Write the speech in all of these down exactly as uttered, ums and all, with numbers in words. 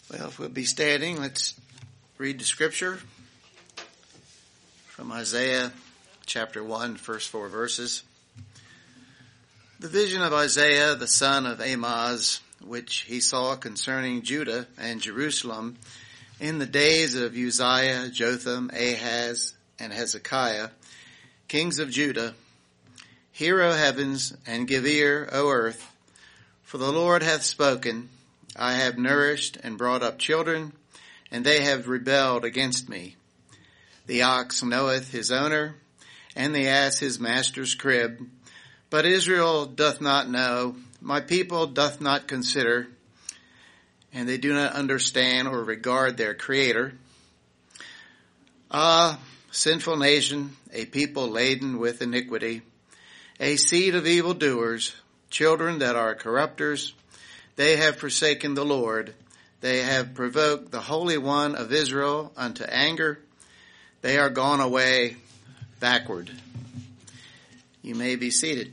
Well, if we'll be standing, let's read the scripture from Isaiah chapter one, first four verses. The vision of Isaiah, the son of Amoz, which he saw concerning Judah and Jerusalem in the days of Uzziah, Jotham, Ahaz, and Hezekiah, kings of Judah. Hear, O heavens, and give ear, O earth, for the Lord hath spoken. I have nourished and brought up children, and they have rebelled against me. The ox knoweth his owner, and the ass his master's crib. But Israel doth not know, my people doth not consider, and they do not understand or regard their Creator. Ah, sinful nation, a people laden with iniquity, a seed of evildoers, children that are corrupters. They have forsaken the Lord. They have provoked the Holy One of Israel unto anger. They are gone away backward. You may be seated.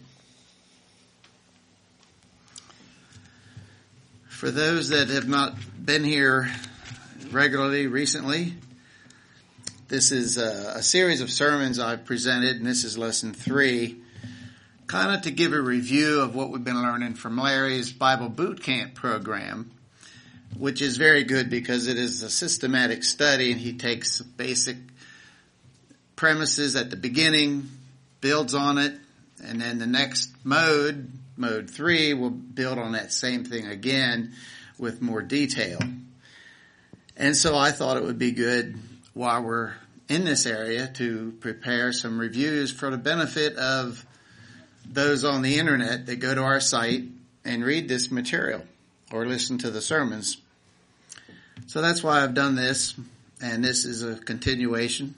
For those that have not been here regularly recently, this is a, a series of sermons I've presented, and this is lesson three, kind of to give a review of what we've been learning from Larry's Bible Boot Camp program, which is very good because it is a systematic study, and he takes basic premises at the beginning, builds on it, and then the next mode, mode three, will build on that same thing again with more detail. And so I thought it would be good while we're in this area to prepare some reviews for the benefit of those on the internet that go to our site and read this material or listen to the sermons. So that's why I've done this, and this is a continuation.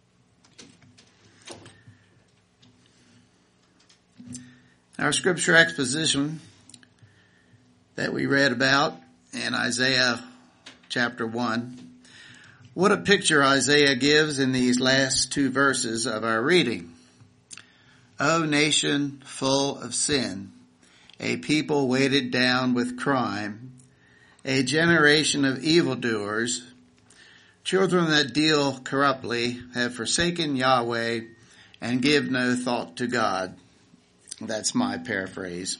Our scripture exposition that we read about in Isaiah chapter one. What a picture Isaiah gives in these last two verses of our reading. O nation full of sin, a people weighted down with crime, a generation of evildoers, children that deal corruptly, have forsaken Yahweh and give no thought to God. That's my paraphrase.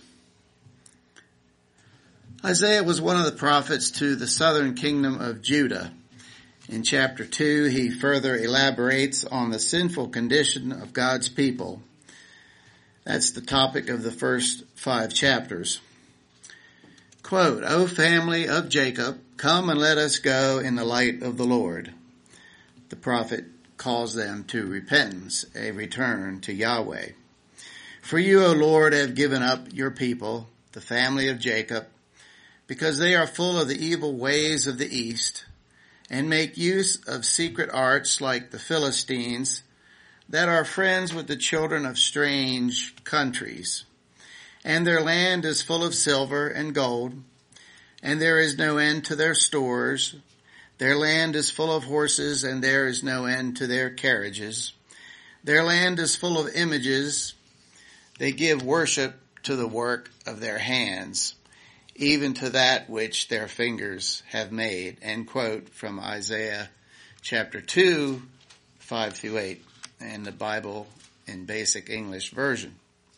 Isaiah was one of the prophets to the southern kingdom of Judah. In chapter two, he further elaborates on the sinful condition of God's people. That's the topic of the first five chapters. Quote, O family of Jacob, come and let us go in the light of the Lord. The prophet calls them to repentance, a return to Yahweh. For you, O Lord, have given up your people, the family of Jacob, because they are full of the evil ways of the east, and make use of secret arts like the Philistines, that are friends with the children of strange countries. And their land is full of silver and gold, and there is no end to their stores. Their land is full of horses, and there is no end to their carriages. Their land is full of images. They give worship to the work of their hands, even to that which their fingers have made. End quote from Isaiah chapter two, five through eight. And the Bible in Basic English Version.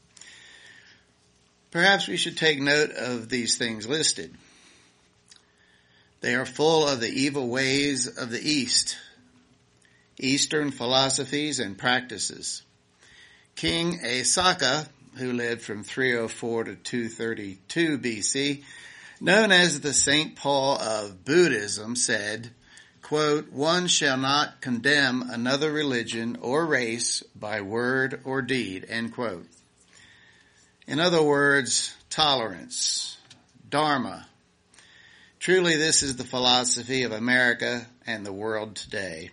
Perhaps we should take note of these things listed. They are full of the evil ways of the East, Eastern philosophies and practices. King Asaka, who lived from three oh four to two thirty-two B C, known as the Saint Paul of Buddhism, said, quote, one shall not condemn another religion or race by word or deed, end quote. In other words, tolerance, dharma. Truly, this is the philosophy of America and the world today.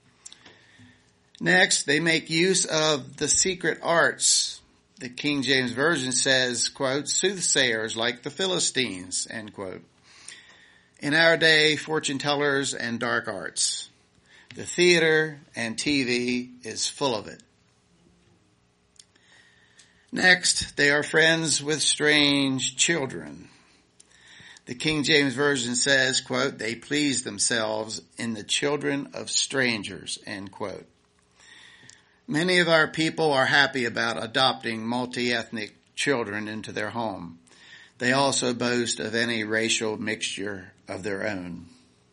Next, they make use of the secret arts. The King James Version says, quote, soothsayers like the Philistines, end quote. In our day, fortune tellers and dark arts. The theater and T V is full of it. Next, they are friends with strange children. The King James Version says, quote, they please themselves in the children of strangers, end quote. Many of our people are happy about adopting multi-ethnic children into their home. They also boast of any racial mixture of their own.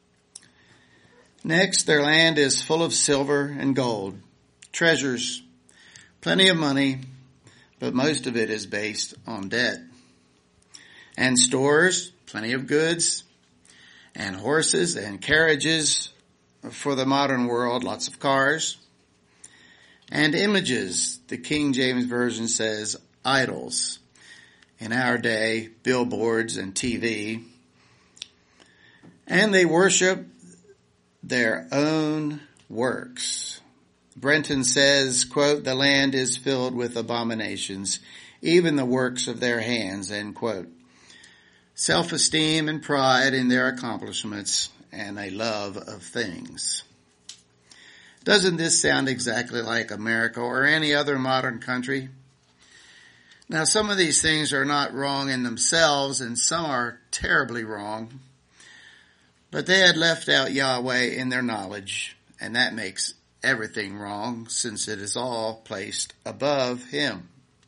Next, their land is full of silver and gold, treasures, plenty of money, but most of it is based on debt. And stores, plenty of goods, and horses and carriages for the modern world, lots of cars. And images, the King James Version says idols. In our day, billboards and T V. And they worship their own works. Brenton says, quote, the land is filled with abominations, even the works of their hands, end quote. Self-esteem and pride in their accomplishments and a love of things. Doesn't this sound exactly like America or any other modern country? Now, some of these things are not wrong in themselves, and some are terribly wrong. But they had left out Yahweh in their knowledge, and that makes everything wrong, since it is all placed above Him.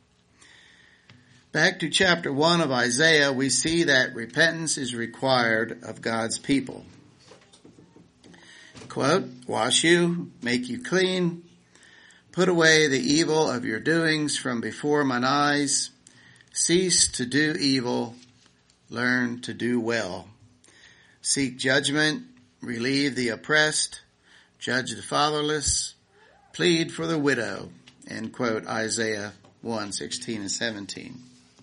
Back to chapter one of Isaiah, we see that repentance is required of God's people. Quote, wash you, make you clean, put away the evil of your doings from before mine eyes, cease to do evil, learn to do well. Seek judgment, relieve the oppressed, judge the fatherless, plead for the widow, end quote, Isaiah one, sixteen and seventeen.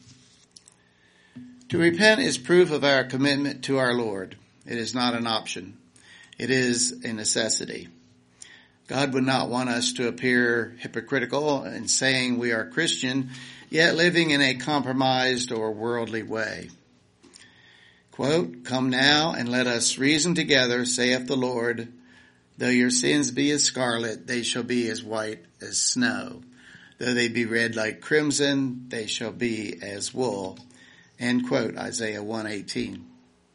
To repent is proof of our commitment to our Lord. It is not an option. It is a necessity. God would not want us to appear hypocritical in saying we are Christian, yet living in a compromised or worldly way. Quote, come now and let us reason together, saith the Lord. Though your sins be as scarlet, they shall be as white as snow. Though they be red like crimson, they shall be as wool. End quote, Isaiah one eighteen.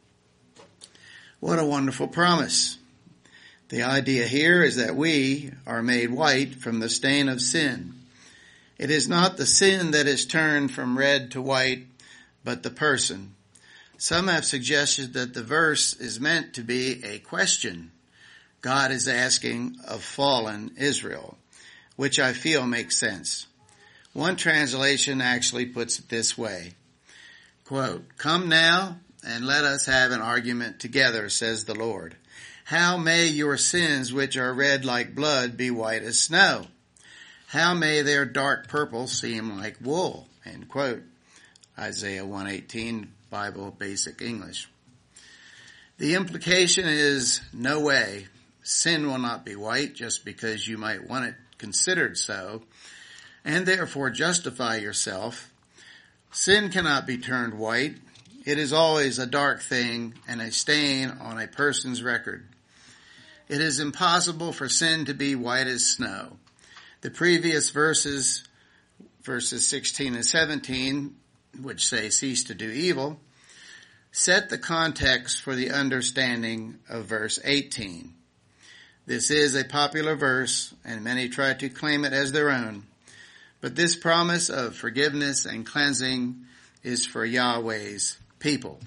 What a wonderful promise. The idea here is that we are made white from the stain of sin. It is not the sin that is turned from red to white, but the person. Some have suggested that the verse is meant to be a question God is asking of fallen Israel, which I feel makes sense. One translation actually puts it this way, quote, come now and let us have an argument together, says the Lord. How may your sins, which are red like blood, be white as snow? How may their dark purple seem like wool? End quote. Isaiah one eighteen, Bible Basic English. The implication is, no way, sin will not be white just because you might want it considered so, and therefore justify yourself. Sin cannot be turned white. It is always a dark thing and a stain on a person's record. It is impossible for sin to be white as snow. The previous verses, verses sixteen and seventeen, which say cease to do evil, set the context for the understanding of verse eighteen. This is a popular verse, and many try to claim it as their own. But this promise of forgiveness and cleansing is for Yahweh's people.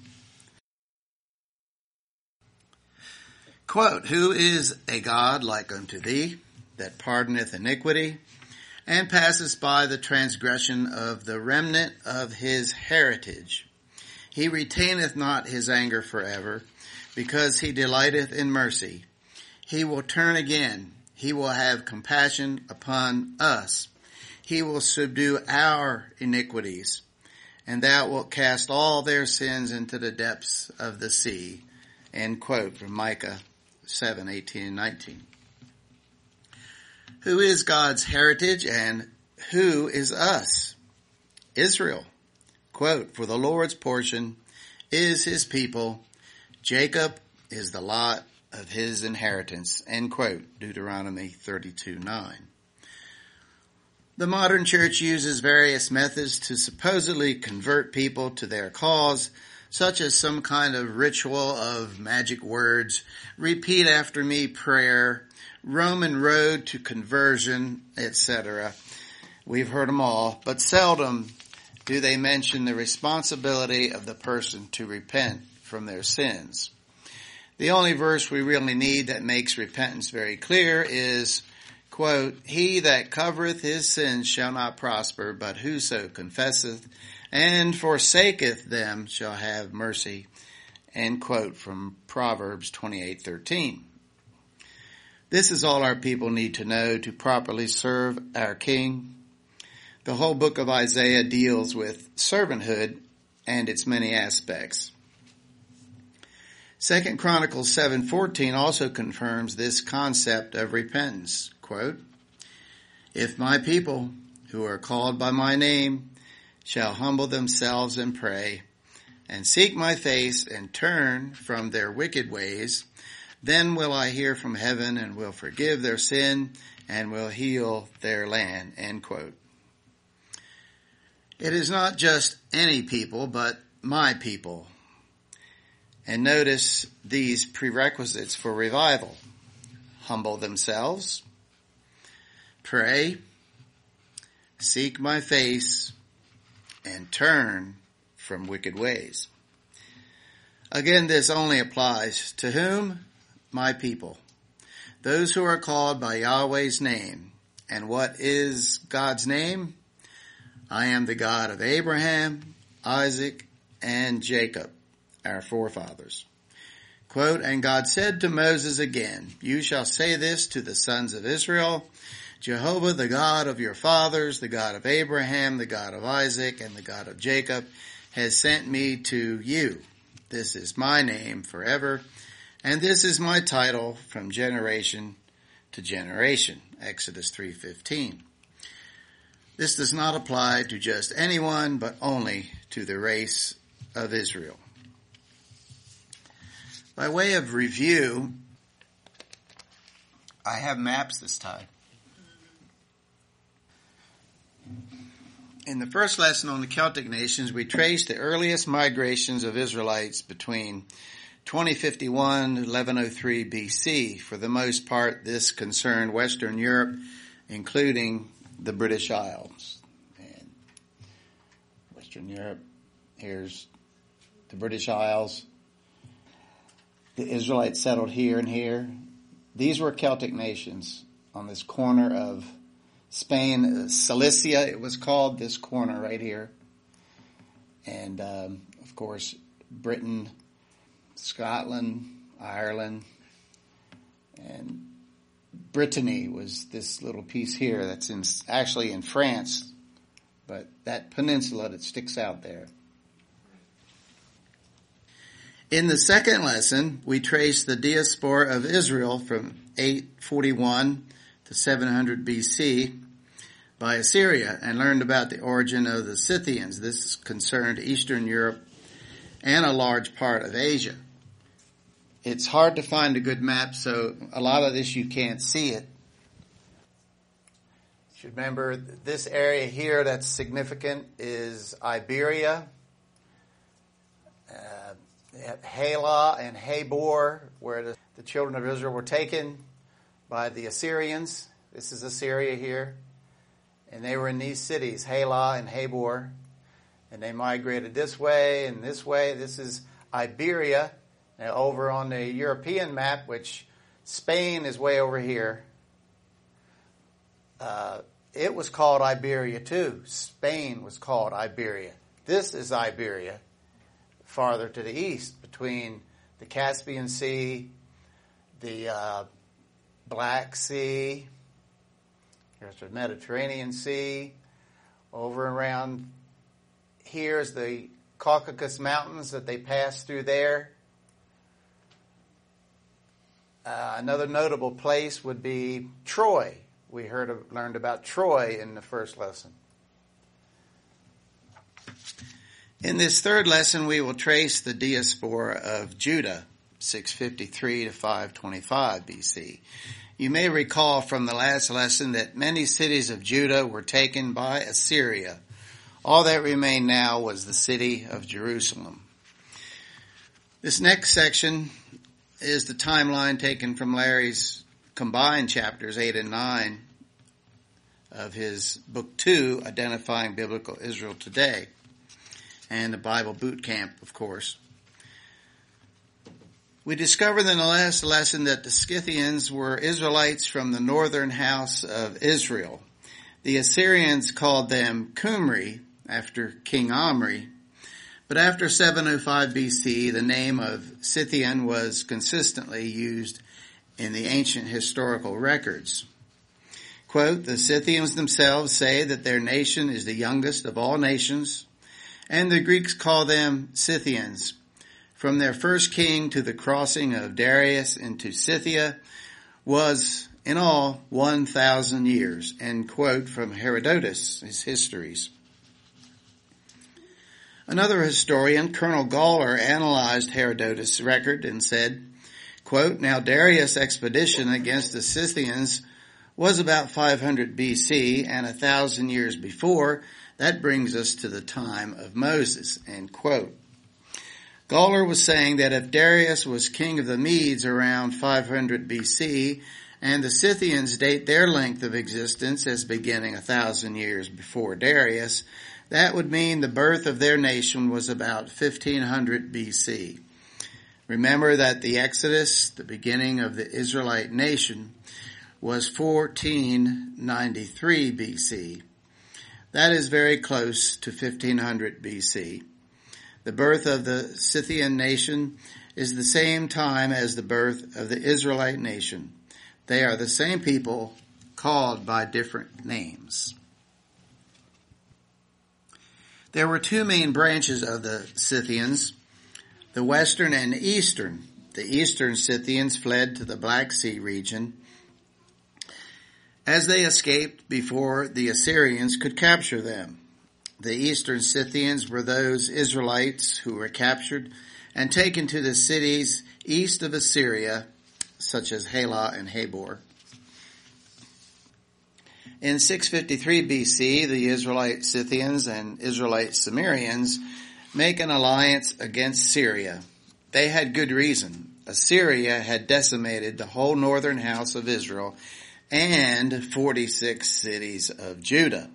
Quote, who is a God like unto thee, that pardoneth iniquity, and passeth by the transgression of the remnant of his heritage? He retaineth not his anger forever, because he delighteth in mercy. He will turn again. He will have compassion upon us. He will subdue our iniquities, and thou wilt cast all their sins into the depths of the sea. End quote from Micah seven, eighteen and nineteen. Who is God's heritage and who is us? Israel. Quote, for the Lord's portion is his people. Jacob is the lot of his inheritance. End quote. Deuteronomy thirty-two, nine. The modern church uses various methods to supposedly convert people to their cause, such as some kind of ritual of magic words, repeat after me prayer, Roman road to conversion, et cetera. We've heard them all, but seldom do they mention the responsibility of the person to repent from their sins. The only verse we really need that makes repentance very clear is, quote, he that covereth his sins shall not prosper, but whoso confesseth and forsaketh them shall have mercy, end quote, from Proverbs twenty-eight thirteen. This is all our people need to know to properly serve our King. The whole book of Isaiah deals with servanthood and its many aspects. Second Chronicles seven fourteen also confirms this concept of repentance. Quote, if my people who are called by my name shall humble themselves and pray and seek my face and turn from their wicked ways, then will I hear from heaven and will forgive their sin and will heal their land, end quote. It is not just any people, but my people. And notice these prerequisites for revival. Humble themselves, pray, seek my face, and turn from wicked ways. Again, this only applies to whom? My people. Those who are called by Yahweh's name. And what is God's name? I am the God of Abraham, Isaac, and Jacob, our forefathers. Quote, and God said to Moses again, you shall say this to the sons of Israel, Jehovah, the God of your fathers, the God of Abraham, the God of Isaac, and the God of Jacob, has sent me to you. This is my name forever, and this is my title from generation to generation. Exodus three fifteen. This does not apply to just anyone, but only to the race of Israel. By way of review, I have maps this time. In the first lesson on the Celtic nations, we traced the earliest migrations of Israelites between twenty fifty-one and eleven oh three B C. For the most part, this concerned Western Europe, including the British Isles. And Western Europe, here's the British Isles. The Israelites settled here and here. These were Celtic nations on this corner of Spain, Cilicia, it was called, this corner right here. And, um, of course, Britain, Scotland, Ireland, and Brittany was this little piece here that's in, actually in France, but that peninsula that sticks out there. In the second lesson, we trace the diaspora of Israel from eight forty-one to seven hundred B C by Assyria and learned about the origin of the Scythians. This concerned Eastern Europe and a large part of Asia. It's hard to find a good map, so a lot of this you can't see it. You should remember this area here that's significant is Iberia, uh, Halah and Habor, where the, the children of Israel were taken by the Assyrians. This is Assyria here. And they were in these cities, Halah and Habor. And they migrated this way and this way. This is Iberia. Now over on the European map, which Spain is way over here. Uh, it was called Iberia too. Spain was called Iberia. This is Iberia, farther to the east, between the Caspian Sea, the uh, Black Sea, there's the Mediterranean Sea. Over around here is the Caucasus Mountains that they passed through there. Uh, another notable place would be Troy. We heard of, learned about Troy in the first lesson. In this third lesson, we will trace the diaspora of Judah, six fifty-three to five twenty-five B C. You may recall from the last lesson that many cities of Judah were taken by Assyria. All that remained now was the city of Jerusalem. This next section is the timeline taken from Larry's combined chapters eight and nine of his book two, Identifying Biblical Israel Today, and the Bible Boot Camp, of course. We discovered in the last lesson that the Scythians were Israelites from the northern house of Israel. The Assyrians called them Qumri, after King Omri, but after seven oh five B C, the name of Scythian was consistently used in the ancient historical records. Quote, the Scythians themselves say that their nation is the youngest of all nations, and the Greeks call them Scythians. From their first king to the crossing of Darius into Scythia was in all one thousand years, end quote from Herodotus, his histories. Another historian, Colonel Gawler, analyzed Herodotus' record and said, quote, now Darius' expedition against the Scythians was about five hundred B C, and a thousand years before, that brings us to the time of Moses, end quote. Gawler was saying that if Darius was king of the Medes around five hundred B C, and the Scythians date their length of existence as beginning a thousand years before Darius, that would mean the birth of their nation was about fifteen hundred B C. Remember that the Exodus, the beginning of the Israelite nation, was fourteen ninety-three B C. That is very close to fifteen hundred B C. The birth of the Scythian nation is the same time as the birth of the Israelite nation. They are the same people called by different names. There were two main branches of the Scythians, the western and eastern. The eastern Scythians fled to the Black Sea region as they escaped before the Assyrians could capture them. The eastern Scythians were those Israelites who were captured and taken to the cities east of Assyria, such as Halah and Habor. In six fifty-three B C, the Israelite Scythians and Israelite Cimmerians make an alliance against Syria. They had good reason. Assyria had decimated the whole northern house of Israel and forty-six cities of Judah.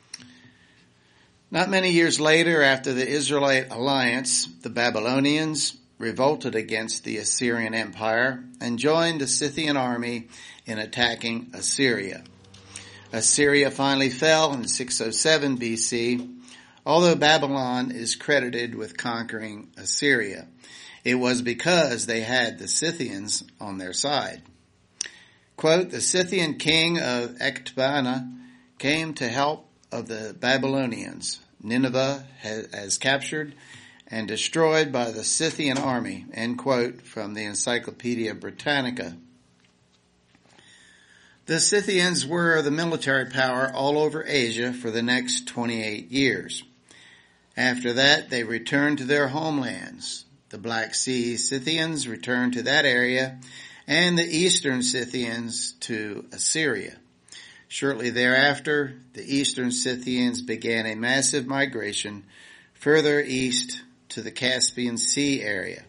Not many years later, after the Israelite alliance, the Babylonians revolted against the Assyrian Empire and joined the Scythian army in attacking Assyria. Assyria finally fell in six oh seven B C, although Babylon is credited with conquering Assyria. It was because they had the Scythians on their side. Quote, the Scythian king of Ecbatana came to help of the Babylonians. Nineveh as captured and destroyed by the Scythian army, end quote from the Encyclopedia Britannica. The Scythians were the military power all over Asia for the next twenty-eight years. After that, they returned to their homelands. The Black Sea Scythians returned to that area, and the Eastern Scythians to Assyria. Shortly thereafter, the Eastern Scythians began a massive migration further east to the Caspian Sea area.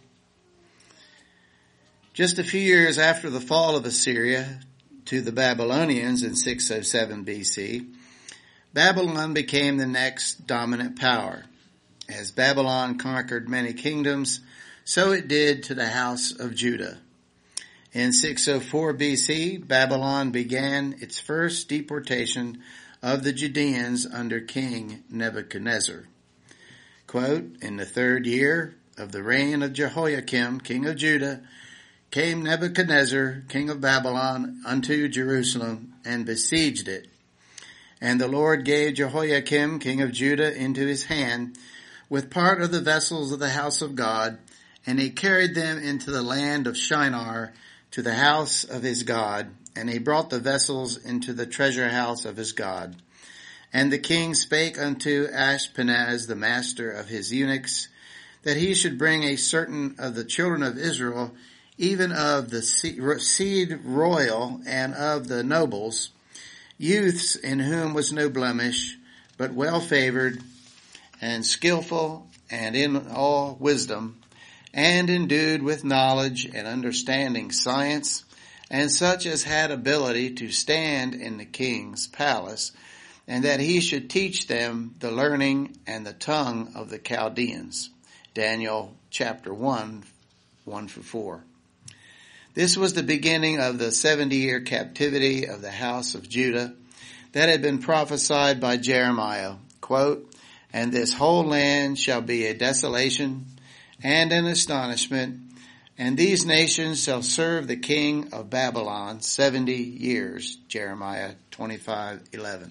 Just a few years after the fall of Assyria to the Babylonians in six oh seven B C, Babylon became the next dominant power. As Babylon conquered many kingdoms, so it did to the house of Judah. In six oh four B C, Babylon began its first deportation of the Judeans under King Nebuchadnezzar. Quote, in the third year of the reign of Jehoiakim, king of Judah, came Nebuchadnezzar, king of Babylon, unto Jerusalem, and besieged it. And the Lord gave Jehoiakim, king of Judah, into his hand, with part of the vessels of the house of God, and he carried them into the land of Shinar, to the house of his God, and he brought the vessels into the treasure house of his God. And the king spake unto Ashpenaz, the master of his eunuchs, that he should bring a certain of the children of Israel, even of the seed royal and of the nobles, youths in whom was no blemish, but well favored and skillful and in all wisdom, and endued with knowledge and understanding science, and such as had ability to stand in the king's palace, and that he should teach them the learning and the tongue of the Chaldeans. Daniel chapter one, one through four. This was the beginning of the seventy-year captivity of the house of Judah that had been prophesied by Jeremiah. Quote, "And this whole land shall be a desolation and an astonishment, and these nations shall serve the king of Babylon seventy years." Jeremiah twenty-five eleven.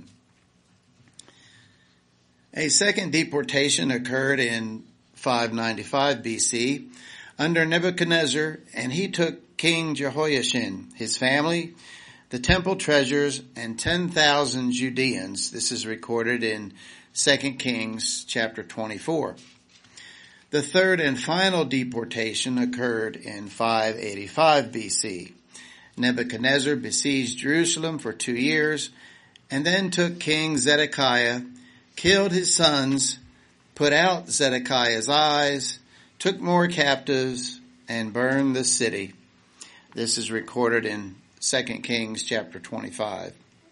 A second deportation occurred in five ninety-five B C under Nebuchadnezzar, and he took King Jehoiachin, his family, the temple treasures, and ten thousand Judeans. This is recorded in Second Kings chapter twenty-four. The third and final deportation occurred in five eighty-five B C. Nebuchadnezzar besieged Jerusalem for two years and then took King Zedekiah, killed his sons, put out Zedekiah's eyes, took more captives, and burned the city. This is recorded in Second Kings chapter twenty-five.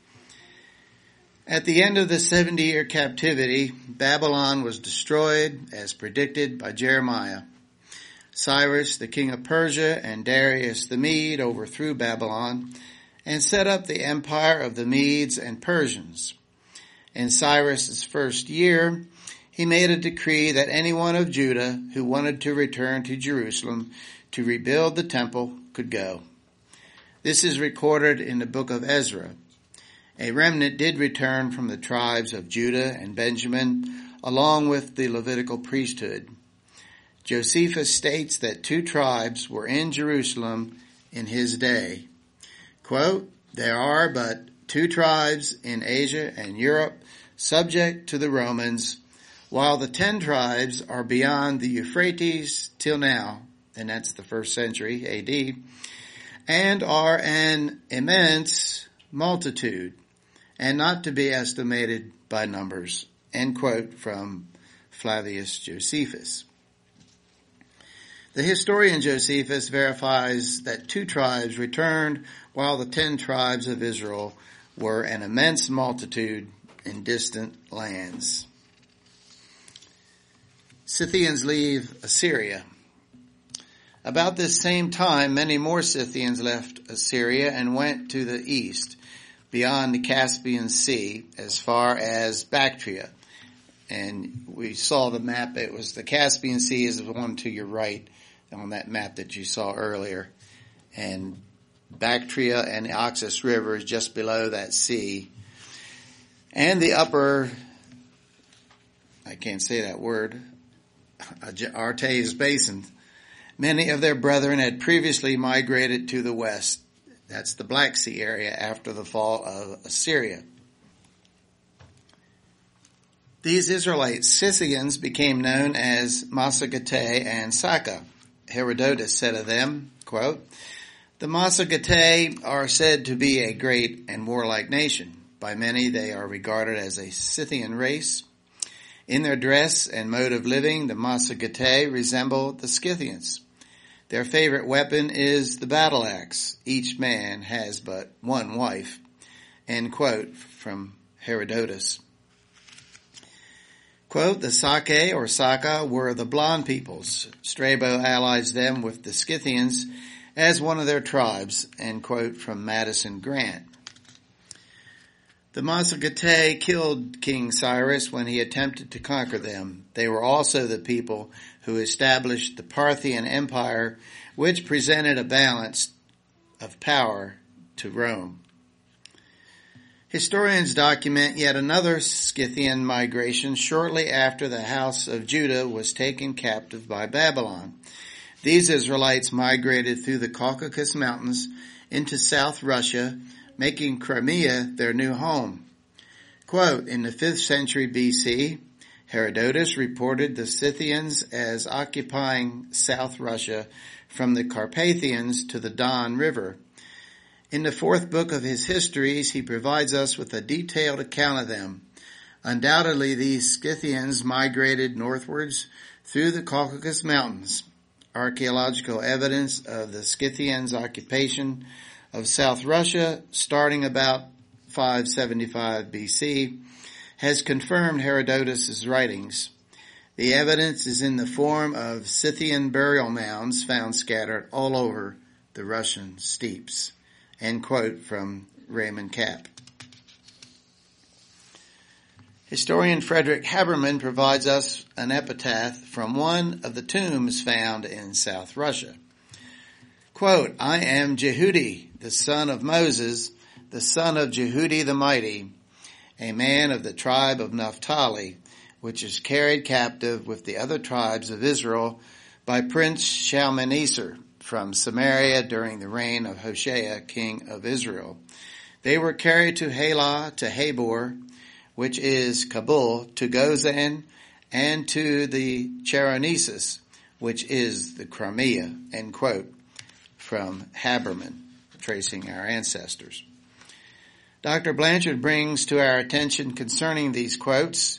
At the end of the seventy-year captivity, Babylon was destroyed as predicted by Jeremiah. Cyrus, the king of Persia, and Darius the Mede overthrew Babylon and set up the empire of the Medes and Persians. In Cyrus's first year, he made a decree that anyone of Judah who wanted to return to Jerusalem to rebuild the temple could go. This is recorded in the book of Ezra. A remnant did return from the tribes of Judah and Benjamin, along with the Levitical priesthood. Josephus states that two tribes were in Jerusalem in his day. Quote, "There are but two tribes in Asia and Europe subject to the Romans, while the ten tribes are beyond the Euphrates till now," and that's the first century A D, "and are an immense multitude, and not to be estimated by numbers." End quote from Flavius Josephus. The historian Josephus verifies that two tribes returned while the ten tribes of Israel were an immense multitude in distant lands. Scythians leave Assyria. About this same time, many more Scythians left Assyria and went to the east, beyond the Caspian Sea, as far as Bactria. And we saw the map. It was the Caspian Sea is the one to your right on that map that you saw earlier. And Bactria and the Oxus River is just below that sea. And the upper, I can't say that word, Artes Basin. Many of their brethren had previously migrated to the west. That's the Black Sea area after the fall of Assyria. These Israelite Scythians became known as Massagetæ and Saka. Herodotus said of them, quote, "The Massagetæ are said to be a great and warlike nation. By many they are regarded as a Scythian race. In their dress and mode of living, the Massagetæ resemble the Scythians. Their favorite weapon is the battle axe. Each man has but one wife." End quote from Herodotus. Quote, "The Sake or Saka were the blonde peoples. Strabo allies them with the Scythians as one of their tribes." End quote from Madison Grant. The Massagetæ killed King Cyrus when he attempted to conquer them. They were also the people who established the Parthian Empire, which presented a balance of power to Rome. Historians document yet another Scythian migration shortly after the house of Judah was taken captive by Babylon. These Israelites migrated through the Caucasus Mountains into South Russia, making Crimea their new home. Quote, "In the fifth century B C, Herodotus reported the Scythians as occupying South Russia from the Carpathians to the Don River. In the fourth book of his histories, he provides us with a detailed account of them. Undoubtedly, these Scythians migrated northwards through the Caucasus Mountains. archaeological evidence of the Scythians' occupation of South Russia starting about five seventy-five B C has confirmed Herodotus' writings. The evidence is in the form of Scythian burial mounds found scattered all over the Russian steppes. End quote from Raymond Kapp. Historian Frederick Haberman provides us an epitaph from one of the tombs found in South Russia. Quote, I am Jehudi, the son of Moses, the son of Jehudi the Mighty, a man of the tribe of Naphtali, which is carried captive with the other tribes of Israel by Prince Shalmaneser from Samaria during the reign of Hoshea, king of Israel. They were carried to Halah, to Habor, which is Kabul, to Gozan, and to the Cheronesus, which is the Crimea, end quote, from Haberman, tracing our ancestors. Doctor Blanchard brings to our attention concerning these quotes,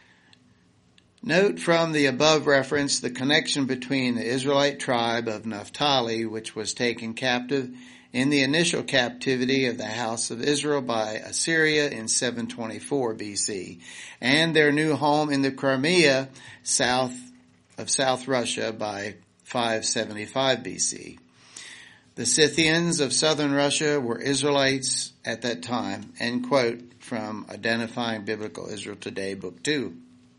note from the above reference the connection between the Israelite tribe of Naphtali, which was taken captive in the initial captivity of the house of Israel by Assyria in seven twenty-four B C, and their new home in the Crimea, south of South Russia by five seventy-five B C. The Scythians of southern Russia were Israelites at that time, end quote, from Identifying Biblical Israel Today, Book two.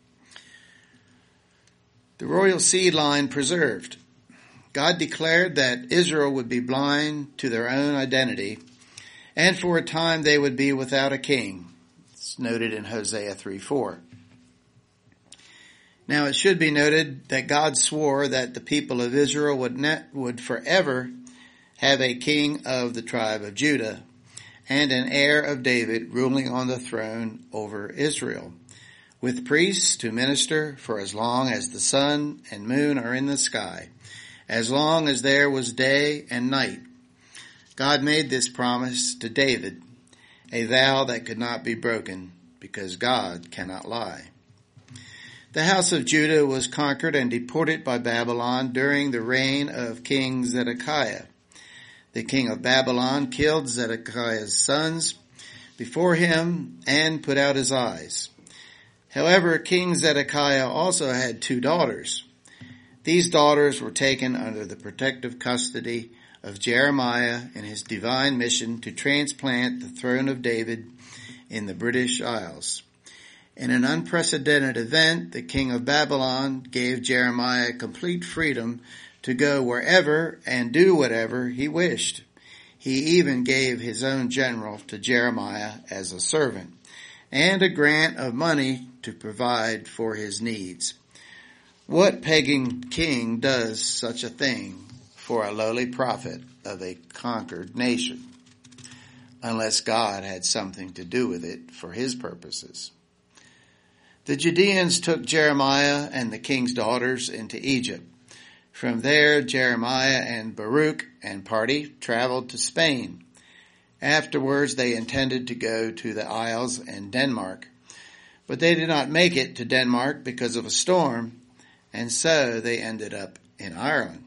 The royal seed line preserved. God declared that Israel would be blind to their own identity, and for a time they would be without a king. It's noted in Hosea three four. Now it should be noted that God swore that the people of Israel would net, would forever have a king of the tribe of Judah and an heir of David ruling on the throne over Israel, with priests to minister for as long as the sun and moon are in the sky, as long as there was day and night. God made this promise to David, a vow that could not be broken, because God cannot lie. The house of Judah was conquered and deported by Babylon during the reign of King Zedekiah. The king of Babylon killed Zedekiah's sons before him and put out his eyes. However, King Zedekiah also had two daughters. These daughters were taken under the protective custody of Jeremiah in his divine mission to transplant the throne of David in the British Isles. In an unprecedented event, the king of Babylon gave Jeremiah complete freedom to go wherever and do whatever he wished. He even gave his own general to Jeremiah as a servant, and a grant of money to provide for his needs. What pagan king does such a thing for a lowly prophet of a conquered nation, unless God had something to do with it for his purposes? The Judeans took Jeremiah and the king's daughters into Egypt. From there, Jeremiah and Baruch and party traveled to Spain. Afterwards, they intended to go to the Isles and Denmark, but they did not make it to Denmark because of a storm, and so they ended up in Ireland.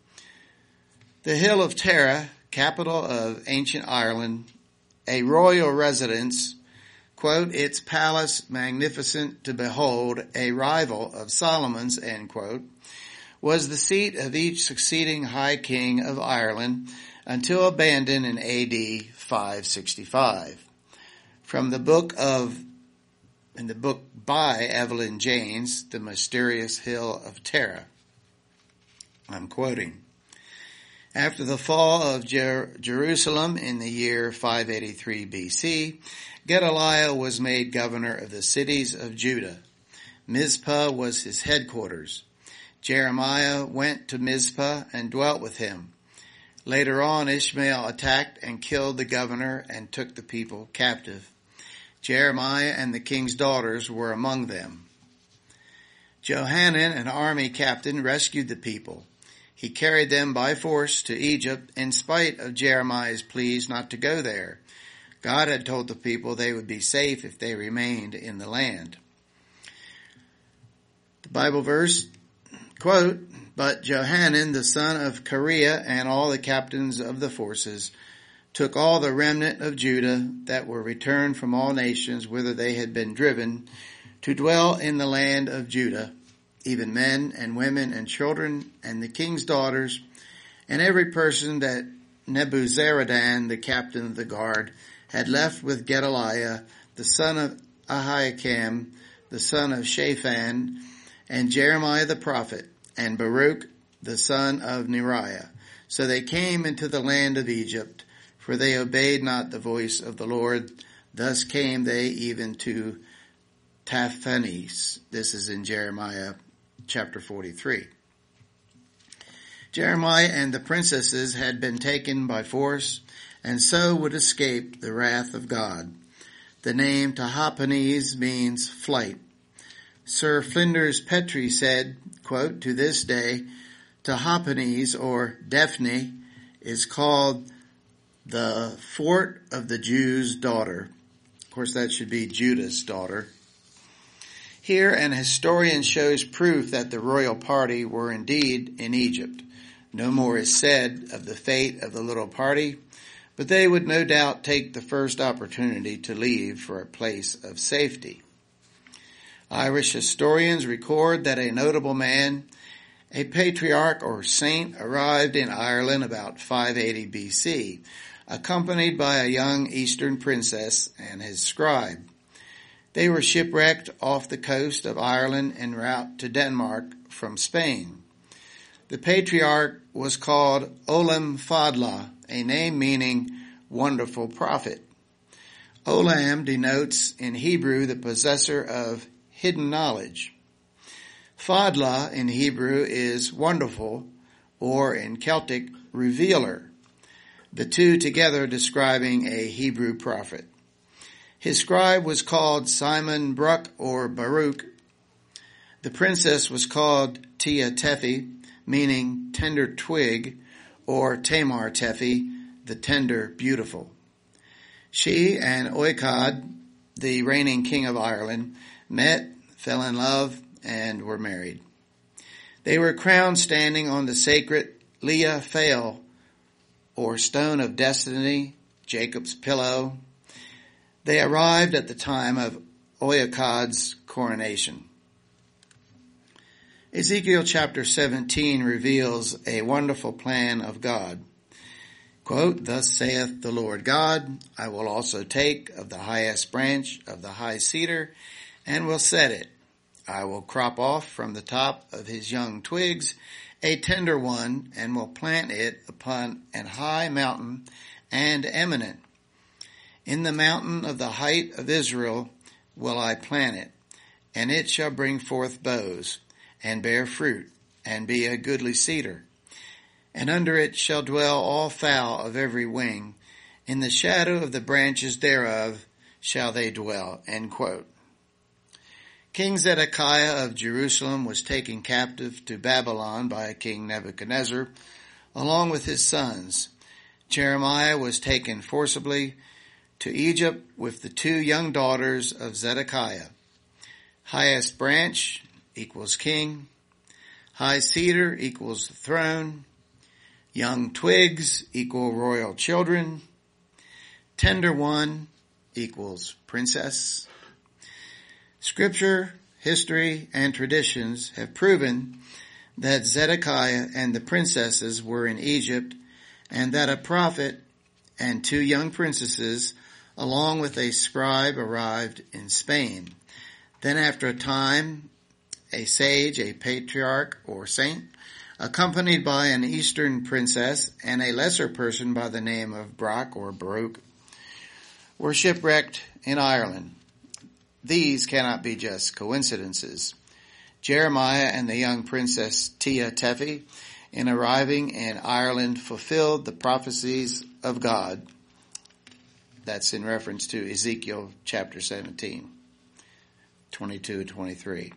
The Hill of Tara, capital of ancient Ireland, a royal residence, quote, its palace magnificent to behold, a rival of Solomon's, end quote, was the seat of each succeeding high king of Ireland until abandoned in A D five sixty-five. From the book of, in the book by Evelyn Janes, The Mysterious Hill of Tara. I'm quoting. After the fall of Jer- Jerusalem in the year five eighty-three B C, Gedaliah was made governor of the cities of Judah. Mizpah was his headquarters. Jeremiah went to Mizpah and dwelt with him. Later on, Ishmael attacked and killed the governor and took the people captive. Jeremiah and the king's daughters were among them. Johanan, an army captain, rescued the people. He carried them by force to Egypt in spite of Jeremiah's pleas not to go there. God had told the people they would be safe if they remained in the land. The Bible verse, Quote, but Johanan, the son of Kareah, and all the captains of the forces took all the remnant of Judah that were returned from all nations whither they had been driven to dwell in the land of Judah, even men and women and children and the king's daughters, and every person that Nebuzaradan, the captain of the guard, had left with Gedaliah, the son of Ahikam, the son of Shaphan, and Jeremiah the prophet, and Baruch, the son of Neriah. So they came into the land of Egypt, for they obeyed not the voice of the Lord. Thus came they even to Tahpanhes. This is in Jeremiah chapter forty-three. Jeremiah and the princesses had been taken by force, and so would escape the wrath of God. The name Tahpanhes means flight. Sir Flinders Petrie said, quote, to this day, Tahpanhes, or Daphne, is called the fort of the Jew's daughter. Of course, that should be Judah's daughter. Here, an historian shows proof that the royal party were indeed in Egypt. No more is said of the fate of the little party, but they would no doubt take the first opportunity to leave for a place of safety. Irish historians record that a notable man, a patriarch or saint, arrived in Ireland about five eighty B C, accompanied by a young eastern princess and his scribe. They were shipwrecked off the coast of Ireland en route to Denmark from Spain. The patriarch was called Olam Fadla, a name meaning wonderful prophet. Olam denotes in Hebrew the possessor of hidden knowledge. Fadla in Hebrew is wonderful, or in Celtic, revealer, the two together describing a Hebrew prophet. His scribe was called Simon Bruck or Baruch. The princess was called Tia Tephi, meaning tender twig, or Tamar Tephi, the tender beautiful. She and Oikad, the reigning king of Ireland, met, fell in love, and were married. They were crowned standing on the sacred Leah Fail, or stone of destiny, Jacob's pillow. They arrived at the time of Oikad's coronation. Ezekiel chapter seventeen reveals a wonderful plan of God. Quote, thus saith the Lord God, I will also take of the highest branch of the high cedar and will set it. I will crop off from the top of his young twigs a tender one and will plant it upon an high mountain and eminent. In the mountain of the height of Israel will I plant it, and it shall bring forth boughs and bear fruit and be a goodly cedar. And under it shall dwell all fowl of every wing. In the shadow of the branches thereof shall they dwell. End quote. King Zedekiah of Jerusalem was taken captive to Babylon by King Nebuchadnezzar, along with his sons. Jeremiah was taken forcibly to Egypt with the two young daughters of Zedekiah. Highest branch equals king. High cedar equals the throne. Young twigs equal royal children. Tender one equals princess. Scripture, history, and traditions have proven that Zedekiah and the princesses were in Egypt, and that a prophet and two young princesses, along with a scribe, arrived in Spain. Then after a time, a sage, a patriarch or saint, accompanied by an eastern princess and a lesser person by the name of Brock or Baruch, were shipwrecked in Ireland. These cannot be just coincidences. Jeremiah and the young princess Tia Tephi, in arriving in Ireland, fulfilled the prophecies of God. That's in reference to Ezekiel chapter seventeen, twenty-two and twenty-three.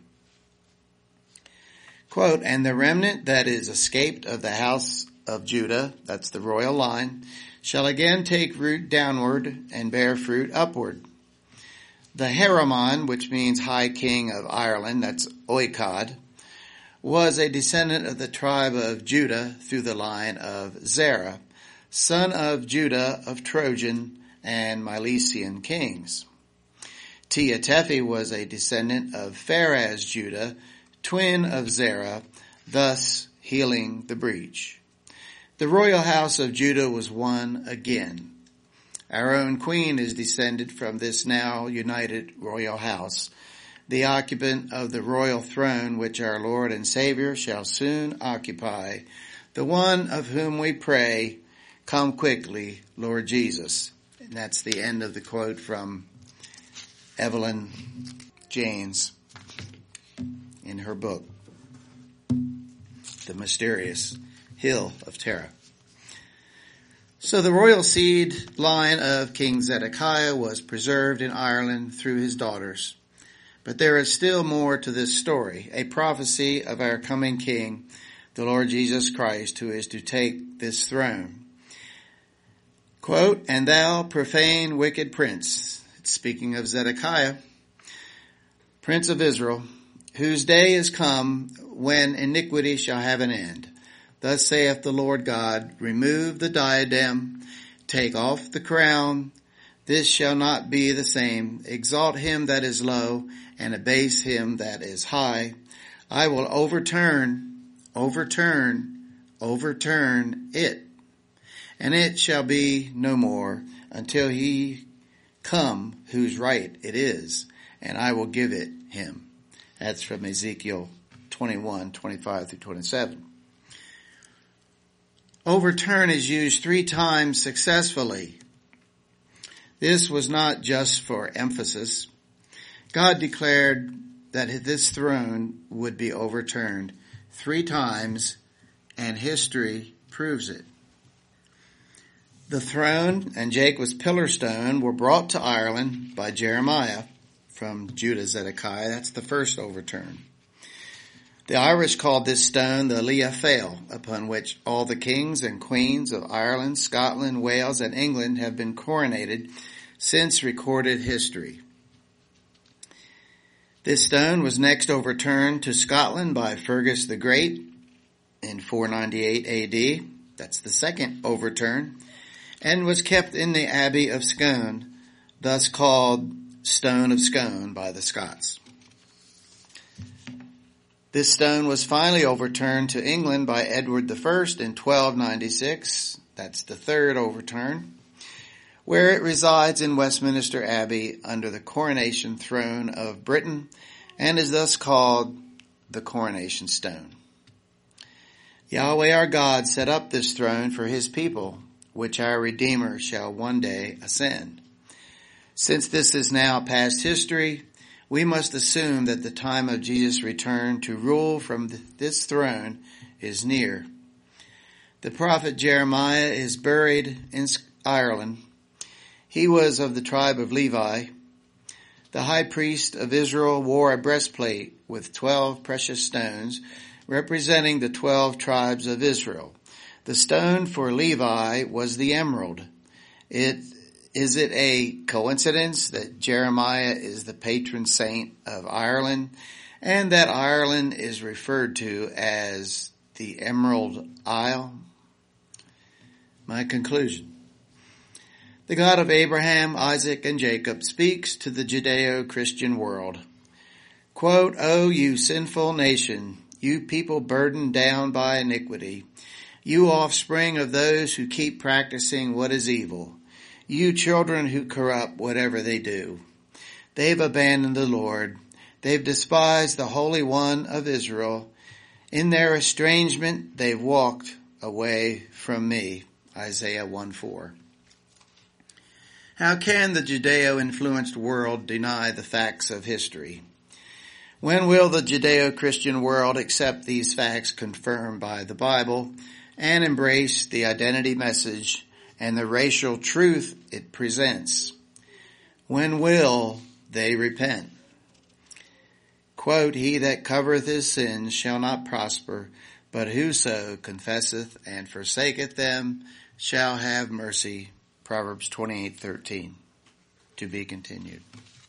Quote, and the remnant that is escaped of the house of Judah, that's the royal line, shall again take root downward and bear fruit upward. The Herimon, which means high king of Ireland, that's Oikad, was a descendant of the tribe of Judah through the line of Zerah, son of Judah of Trojan and Milesian kings. Tia-Tephi was a descendant of Pharaz Judah, twin of Zerah, thus healing the breach. The royal house of Judah was one again. Our own queen is descended from this now united royal house, the occupant of the royal throne which our Lord and Savior shall soon occupy, the one of whom we pray, come quickly, Lord Jesus. And that's the end of the quote from Evelyn Janes in her book, The Mysterious Hill of Terror. So the royal seed line of King Zedekiah was preserved in Ireland through his daughters. But there is still more to this story, a prophecy of our coming King, the Lord Jesus Christ, who is to take this throne. Quote, "And thou profane wicked prince," it's speaking of Zedekiah, "prince of Israel, whose day is come when iniquity shall have an end. Thus saith the Lord God, remove the diadem, take off the crown. This shall not be the same. Exalt him that is low, and abase him that is high. I will overturn, overturn, overturn it, and it shall be no more until he come whose right it is, and I will give it him." That's from Ezekiel twenty-one, twenty-five through twenty-seven. Overturn is used three times successfully. This was not just for emphasis. God declared that this throne would be overturned three times, and history proves it. The throne and Jacob's pillar stone were brought to Ireland by Jeremiah from Judah Zedekiah. That's the first overturn. The Irish called this stone the Lia Fáil, upon which all the kings and queens of Ireland, Scotland, Wales, and England have been coronated since recorded history. This stone was next overturned to Scotland by Fergus the Great in four ninety-eight A D. That's the second overturn, and was kept in the Abbey of Scone, thus called Stone of Scone by the Scots. This stone was finally overturned to England by Edward the First in twelve ninety-six. That's the third overturn, where it resides in Westminster Abbey under the coronation throne of Britain and is thus called the Coronation Stone. Yahweh our God set up this throne for his people, which our Redeemer shall one day ascend. Since this is now past history, we must assume that the time of Jesus' return to rule from this throne is near. The prophet Jeremiah is buried in Ireland. He was of the tribe of Levi. The high priest of Israel wore a breastplate with twelve precious stones, representing the twelve tribes of Israel. The stone for Levi was the emerald. It Is it a coincidence that Jeremiah is the patron saint of Ireland and that Ireland is referred to as the Emerald Isle? My conclusion. The God of Abraham, Isaac, and Jacob speaks to the Judeo-Christian world. Quote, "O you sinful nation, you people burdened down by iniquity, you offspring of those who keep practicing what is evil, you children who corrupt whatever they do. They've abandoned the Lord. They've despised the Holy One of Israel. In their estrangement, they've walked away from me." Isaiah one four. How can the Judeo-influenced world deny the facts of history? When will the Judeo-Christian world accept these facts confirmed by the Bible and embrace the identity message and the racial truth it presents? When will they repent? Quote, "He that covereth his sins shall not prosper, but whoso confesseth and forsaketh them shall have mercy." Proverbs twenty-eight thirteen. To be continued.